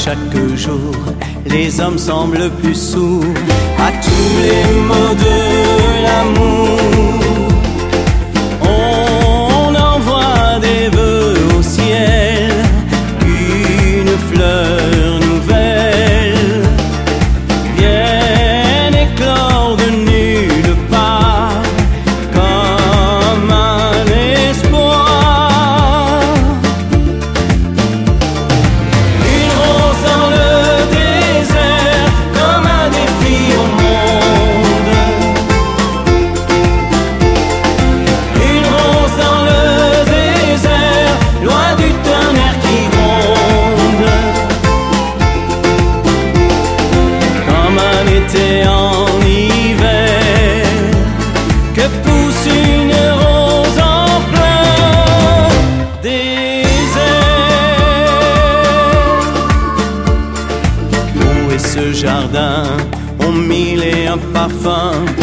chaque jour, les hommes semblent plus sourds à tous les mots de l'amour. On envoie des vœux au ciel, une fleur nouvelle vient éclore de nulle part comme un espoir. Une rose dans le désert comme un défi au monde. Une rose dans le désert, loin du tonnerre qui gronde. Comme un été en hiver, que pousse une rose en plein désert. Où est ce jardin aux mille et un parfums?